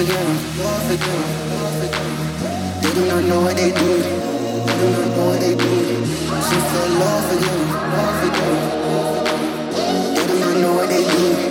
They do not know what they do. They do not know what they do. She fell love again. They do not know what they do.